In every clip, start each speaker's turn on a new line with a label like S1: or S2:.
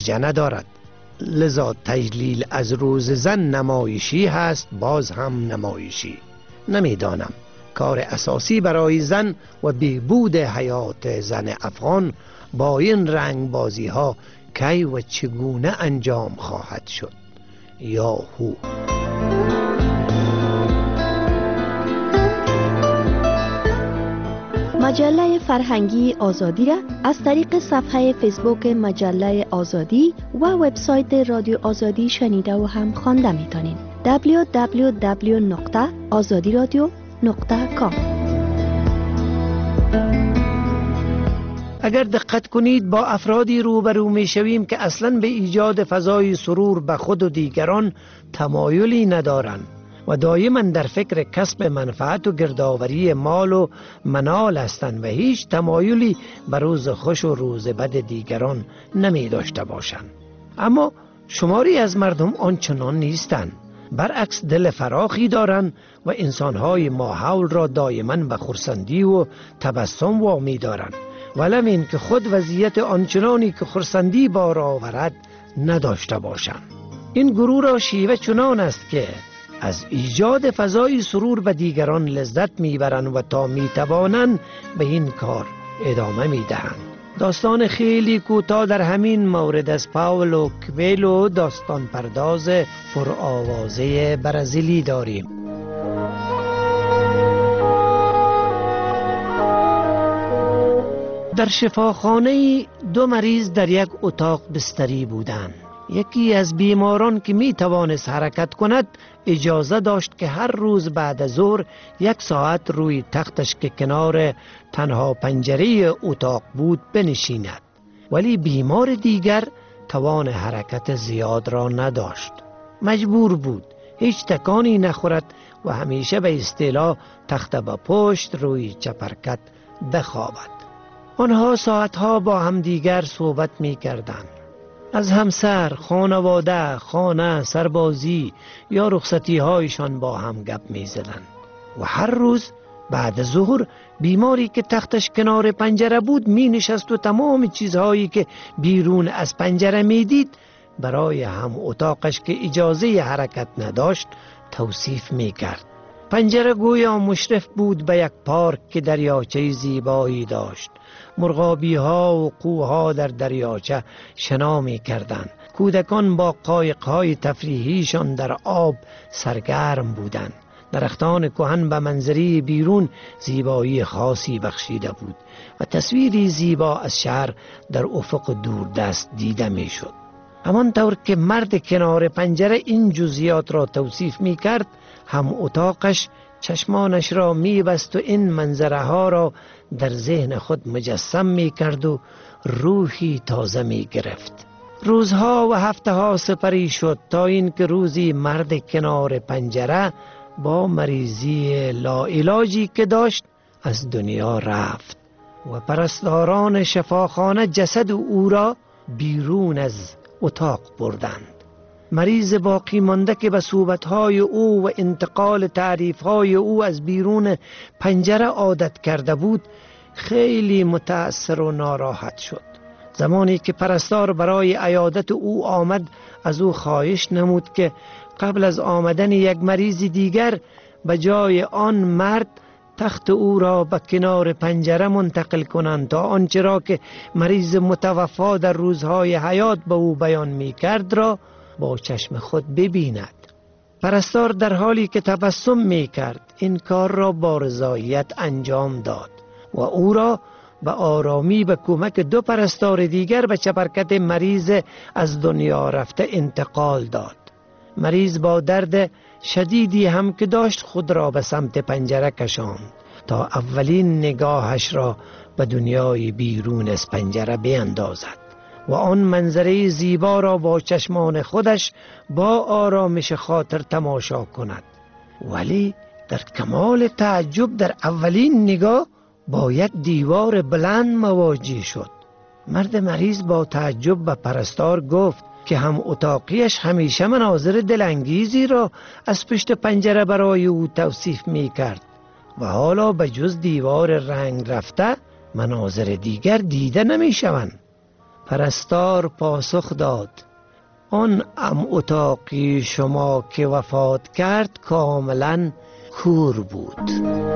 S1: ندارد. لذا تجلیل از روز زن نمایشی هست، باز هم نمایشی. نمیدانم کار اساسی برای زن و بهبود حیات زن افغان با این رنگ بازی ها کی و چگونه انجام خواهد شد. یا هو.
S2: مجله فرهنگی آزادی را از طریق صفحه فیسبوک مجله آزادی و وبسایت رادیو آزادی شنیده و هم خوانده میتونید. www.azadiradio.com.
S1: اگر دقت کنید با افرادی روبرو می شویم که اصلاً به ایجاد فضای سرور به خود و دیگران تمایلی ندارند و دائما در فکر کسب منفعت و گردآوری مال و منال هستند و هیچ تمایلی به روز خوش و روز بد دیگران نمی داشته باشند. اما شماری از مردم آنچنان نیستند، برعکس دل فراخی دارند و انسانهای ماحول را دائما به خرسندی و تبسم وامی دارند، ولو این که خود وضعیت آنچنانی که خرسندی بار آورد نداشته باشند. این گروه را شیوه چنان است که از ایجاد فضای سرور به دیگران لذت میبرند و تا میتوانند به این کار ادامه میدهند. داستان خیلی کوتاه در همین مورد از پاولو کوئلو، داستان پرداز پرآوازه برزیلی داریم. در شفاخانه 2 مریض در یک اتاق بستری بودند. یکی از بیماران که می توانست حرکت کند اجازه داشت که هر روز بعد از ظهر 1 ساعت روی تختش که کنار تنها پنجره اتاق بود بنشیند، ولی بیمار دیگر توان حرکت زیاد را نداشت. مجبور بود هیچ تکانی نخورد و همیشه به اصطلاح تخت به پشت روی چپرکت بخوابد. آنها ساعتها با هم دیگر صحبت می کردند. از همسر، خانواده، خانه، سربازی یا رخصتی هایشان با هم گپ می زدند. و هر روز بعد ظهر بیماری که تختش کنار پنجره بود می نشست و تمام چیزهایی که بیرون از پنجره می دید برای هم اتاقش که اجازه حرکت نداشت توصیف می کرد. پنجره گویا مشرف بود به یک پارک که دریاچه زیبایی داشت. مرغابی ها و قوها در دریاچه شنا می کردند. کودکان با قایق‌های تفریحیشان در آب سرگرم بودند. درختان کهن به منظری بیرون زیبایی خاصی بخشیده بود و تصویری زیبا از شهر در افق دوردست دیده می شد. همانطور که مرد کنار پنجره این جزئیات را توصیف می کرد، هم اتاقش چشمانش را می بست و این منظره ها را در ذهن خود مجسم می کرد و روحی تازه می گرفت. روزها و هفته ها سپری شد تا اینکه روزی مرد کنار پنجره با مریضی لاعلاجی که داشت از دنیا رفت و پرستاران شفاخانه جسد او را بیرون از اتاق بردند. مریض باقی مانده که به صحبت‌های او و انتقال تعریف‌های او از بیرون پنجره عادت کرده بود خیلی متأثر و ناراحت شد. زمانی که پرستار برای عیادت او آمد از او خواهش نمود که قبل از آمدن یک مریض دیگر به جای آن مرد تخت او را به کنار پنجره منتقل کنند تا آنچه را که مریض متوفا در روزهای حیات به او بیان می کرد را با چشم خود ببیند. پرستار در حالی که تبسم می کرد این کار را با رضایت انجام داد و او را به آرامی به کمک 2 پرستار دیگر به چپرکت مریض از دنیا رفته انتقال داد. مریض با درد شدیدی هم که داشت خود را به سمت پنجره کشاند تا اولین نگاهش را به دنیای بیرون از پنجره بیندازد و آن منظره زیبا را با چشمان خودش با آرامش خاطر تماشا کند. ولی در کمال تعجب در اولین نگاه با یک دیوار بلند مواجه شد. مرد مریض با تعجب به پرستار گفت که هم اتاقیش همیشه مناظر دلانگیزی را از پشت پنجره برای او توصیف می کرد و حالا به جز دیوار رنگ رفته مناظر دیگر دیده نمی شوند. پرستار پاسخ داد: آن اتاقی شما که وفات کرد کاملا کور بود.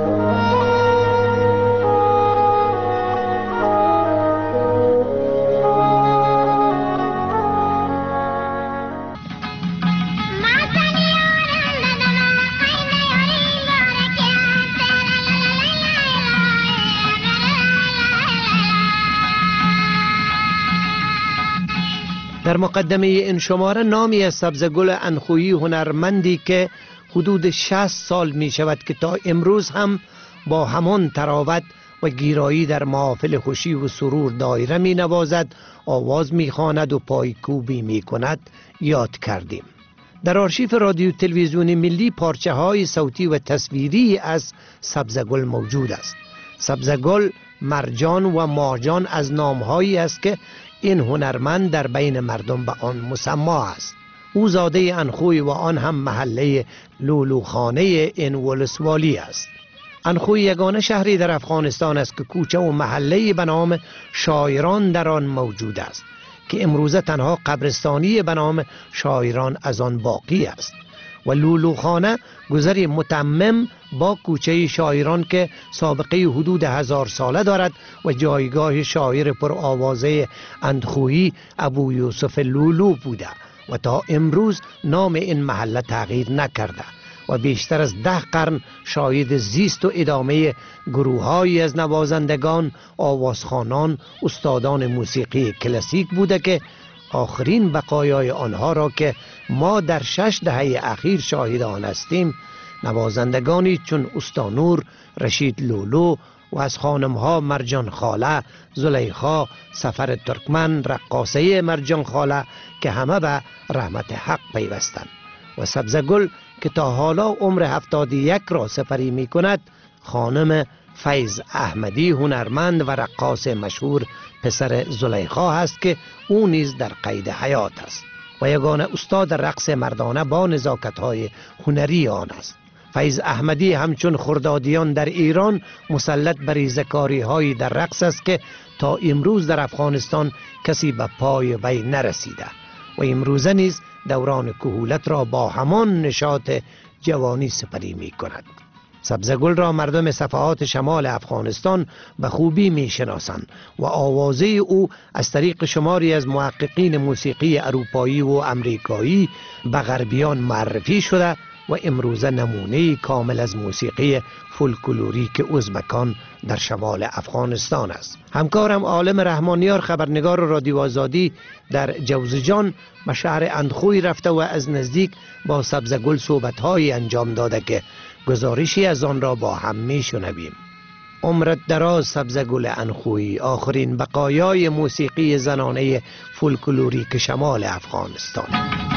S1: در مقدمه این شماره نامی از سبزگل انخویی هنرمندی که حدود 60 سال می شود که تا امروز هم با همان تراوت و گیرایی در محافل خوشی و سرور دایره می نوازد، آواز می خواند و پایکوبی می کند یاد کردیم. در آرشیف رادیو تلویزیون ملی پارچه های صوتی و تصویری از سبزگل موجود است. سبزگل، مرجان و ماجان از نامهایی است که این هنرمند در بین مردم به آن مسما است. او زاده انخوی و آن هم محله لولوخانه این ولسوالی است. انخوی یگانه شهری در افغانستان است که کوچه و محله به نام شاعران در آن موجود است که امروزه تنها قبرستانی به نام شاعران از آن باقی است و لولوخانه گذری متمم با کوچه شاعران که سابقه حدود 1000 ساله دارد و جایگاه شاعر پر آوازه اندخویی ابو یوسف لولو بوده و تا امروز نام این محله تغییر نکرده و بیشتر از 10 قرن شاهد زیست و ادامه گروه‌هایی از نوازندگان، آوازخوانان، استادان موسیقی کلاسیک بوده که آخرین بقایای آنها را که ما در 6 دهه اخیر شاهد آن هستیم، نوازندگانی چون استانور، رشید لولو و از خانمها مرجان خاله، زلیخا، سفر ترکمن، رقاصه مرجان خاله که همه به رحمت حق پیوستند و سبزگل که تا حالا عمر 71 را سپری می کند، خانم فیض احمدی هنرمند و رقاص مشهور پسر زلیخا است که او نیز در قید حیات است و یگانه استاد رقص مردانه با نزاکت‌های هنری آن است. فیض احمدی همچون خردادیان در ایران مسلط بر ریزکاری‌هایی در رقص است که تا امروز در افغانستان کسی به پای وی نرسیده و امروزه نیز دوران کهولت را با همان نشاط جوانی سپری می کند. سبزگل را مردم صفحات شمال افغانستان به خوبی می شناسند و آوازه او از طریق شماری از محققین موسیقی اروپایی و امریکایی به غربیان معرفی شده و امروزه نمونه کامل از موسیقی فولکلوریک ازبکان در شمال افغانستان است. همکارم عالم رحمانیار خبرنگار رادیو آزادی در جوزجان به شهر اندخوی رفته و از نزدیک با سبزگل صحبت‌هایی انجام داده که گزارشی از آن را با هم می‌شنویم. عمرت دراز سبزگل انخویی، آخرین بقایای موسیقی زنانه فولکلوریک شمال افغانستان.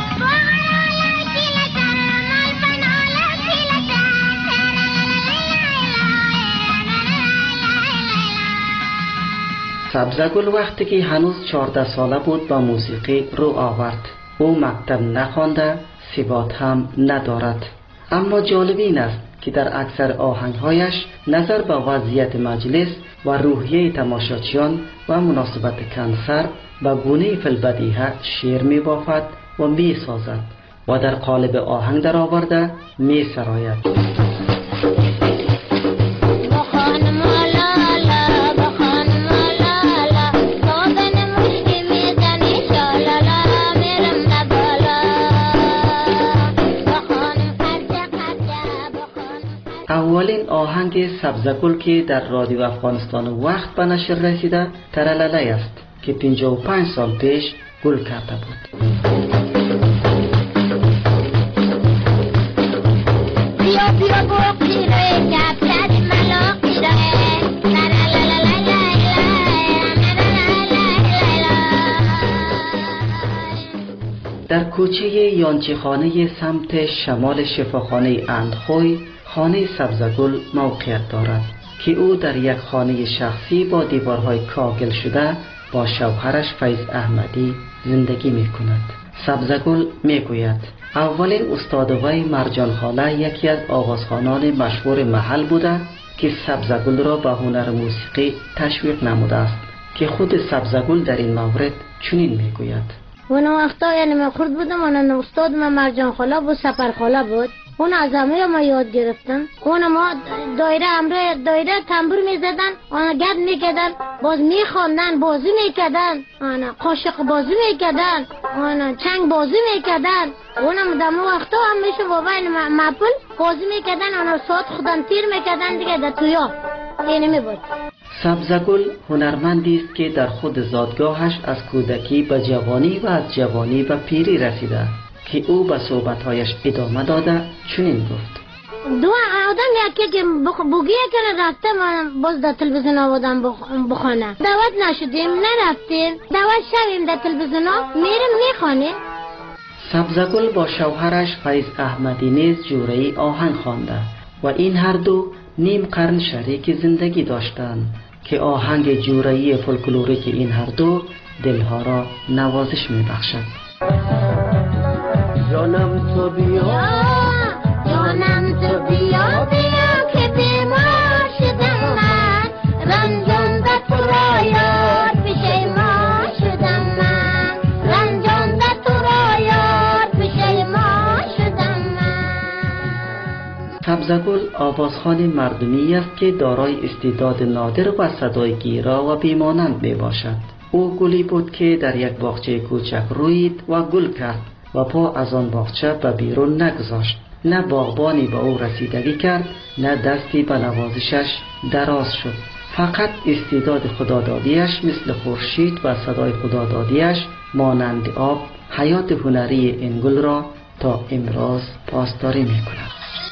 S3: سبزگل وقتی که هنوز 14 ساله بود با موسیقی رو آورد. او مکتب نخوانده، ثبات هم ندارد. اما جالب این است که در اکثر آهنگهایش نظر به وضعیت مجلس و روحیه تماشاچیان و مناسبت کنسر به گونه فی‌البدیهه شعر می بافد و می سازد و در قالب آهنگ در آورده می سراید. اولین آهنگ سبزگل که در رادیو افغانستان وقت به نشر رسیده ترلله است که 55 سال پیش گل کرده بود. در کوچه یانچیخانه سمت شمال شفاخانه اندخوی خانه سبزگل موقعیت دارد که او در یک خانه شخصی با دیوارهای کاغل شده با شوهرش فیض احمدی زندگی می کند. سبزگل می گوید اولین استاد وی مرجان خاله یکی از آوازخوانان مشهور محل بوده که سبزگل را به هنر موسیقی تشویق نموده است که خود سبزگل در این مورد چنین میگوید:
S4: اون وقتا یعنی من خرد بودم، اون استاد من مرجان خالا بود، سپر خالا بود. اون از همه ما یاد گرفتن. اون ما دایره تنبور میزدن، اون گد میکردن، باز میخواندن، بازی میکردن، اون قاشق بازی میکردن، اون چنگ بازی میکردن. اونم دم وقتا هم میشه بابا این مپل بازی میکردن، اون ساعت خودم تیر میکردن دیگه در تویا. اینی میبود.
S3: سبزگل هنرمندی است که در خود زادگاهش از کودکی به جوانی و از جوانی به پیری رسیده که او به صحبتهایش ادامه داده چنین گفت:
S4: دو آدم یکی که بوگیه که رفته من باز در تلویزیون آوردم بخونه. دعوت نشدیم، نرفتیم، دعوت شویم در تلویزیون میریم میخوانیم.
S3: سبزگل با شوهرش فیض احمدی نیز جوره‌ای آهنگ خوانده و این هر دو نیم قرن شریک زندگی داشتند که آهنگ جوره‌ای فولکلوریک این هر دو دلها را نوازش می‌بخشد.
S5: جانم تو بیا،
S4: جانم تو بیا بیا که بیمار شدم من، رنجانده تو را یار پشیمان شدم من، رنجانده تو را یار پشیمان شدم من.
S3: سبزگل آوازخوان مردمی است که دارای استعداد نادر و صدای گیرا و بیمانند میباشد. او گلی بود که در یک باغچه کوچک رویید و گل کرد و پا از آن باغچه به بیرون نگذاشت. نه باغبانی به او رسیدگی کرد، نه دستی به نوازشش دراز شد. فقط استعداد خدادادیش مثل خورشید و صدای خدادادیش مانند آب حیات هنری این گل را تا امروز پاسداری می‌کند.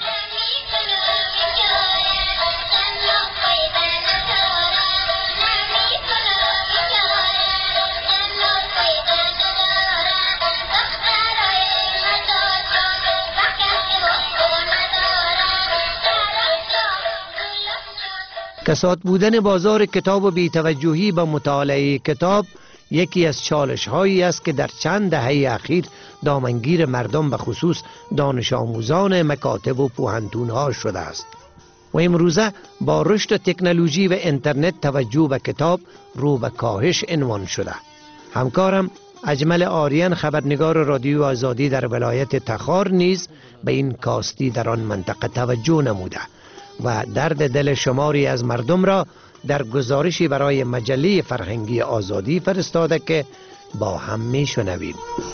S1: کساد بودن بازار کتاب و بی‌توجهی به مطالعه کتاب یکی از چالش هایی است که در چند دهه اخیر دامنگیر مردم به خصوص دانش آموزان مکاتب و پوهنتون ها شده است و امروزه با رشد تکنولوژی و اینترنت توجه به کتاب رو به کاهش عنوان شده. همکارم اجمل آریان خبرنگار رادیو آزادی در ولایت تخار نیز به این کاستی در آن منطقه توجه نموده و درد دل شماری از مردم را در گزارشی برای مجله فرهنگی آزادی فرستاده که با هم میشنویم.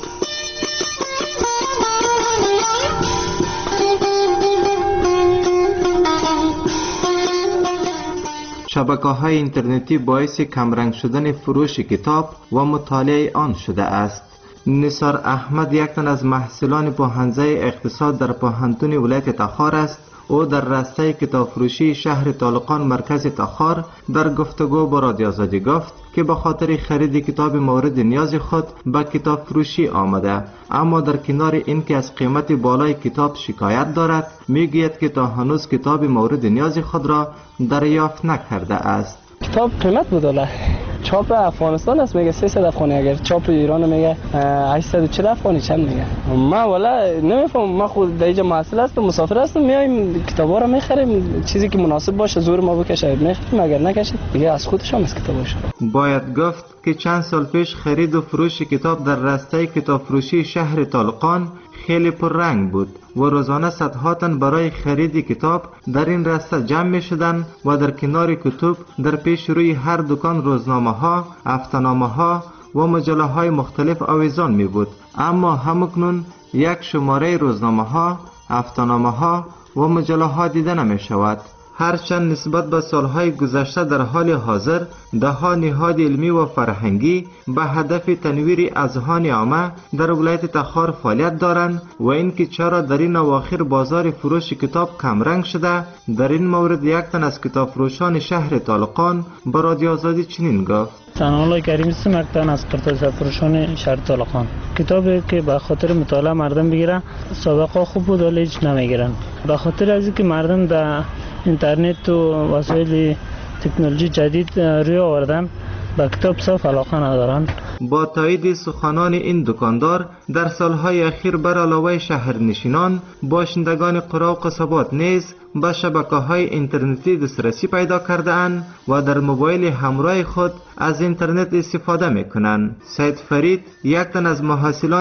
S6: شبکه‌های اینترنتی باعث کمرنگ شدن فروش کتاب و مطالعه آن شده است. نثار احمد یک تن از محصلان پوهنځی اقتصاد در پوهنتون ولایت تخار است. او در راسته کتاب فروشی شهر طالقان مرکز تخار در گفتگو با رادیو آزادی گفت که به خاطر خرید کتاب مورد نیاز خود به کتاب فروشی آمده، اما در کنار این که از قیمت بالای کتاب شکایت دارد، میگوید که تا هنوز کتاب مورد نیاز خود را دریافت نکرده است.
S7: کتاب قیمت بوده، چاپ افغانستان است میگه 300 افغانی، اگر چاپ ایران میگه 840 افغانی چند میگه. ما والا نمیفهمم، ما خود در اینجا محصل هستم، مسافر هستم، میایم کتابا رو میخریم، چیزی که مناسب باشه زور ما بکشه میخریم، اگر نکشه دیگه از خودش هم از کتابش.
S6: باید گفت که چند سال پیش خرید و فروش کتاب در راسته کتاب فروشی شهر طالقان خیلی پررنگ بود و روزانه صدها تن برای خرید کتاب در این راسته جمع می شدند و در کنار کتب در پیش روی هر دکان روزنامه ها، هفته‌نامه ها و مجله های مختلف آویزان می بود. اما همکنون یک شماره روزنامه ها، هفته‌نامه ها و مجله ها دیده نمی شود. هرچند نسبت به سالهای گذشته در حال حاضر ده‌ها نهاد علمی و فرهنگی به هدف تنویر اذهان عامه در ولایت تخار فعالیت دارند و اینکه چرا در این اواخر بازار فروش کتاب کمرنگ شده، در این مورد یک تن از کتاب فروشان شهر طالقان به رادیو آزادی چنین گفت:
S8: سنالله کریم هستم، یک تن از کتاب فروشان شهر طالقان. کتابی که به خاطر مطالعه مردم بگیرن، سابقه خوب بود ولی هیچ نمیگیرن. به خاطر از اینکه مردم در اینترنت و وسایل تکنولوژی جدید روی آوردن، به کتاب صاف علاقه ندارن.
S6: با تایید سخنان این دکاندار در سالهای اخیر بر علاوه شهرنشینان، باشندگان قرا و قصبات نیز به شبکه‌های اینترنتی دسترسی پیدا کرده اند و در موبایل همراه خود از اینترنت استفاده می‌کنند. سید فرید یک تن از محصلان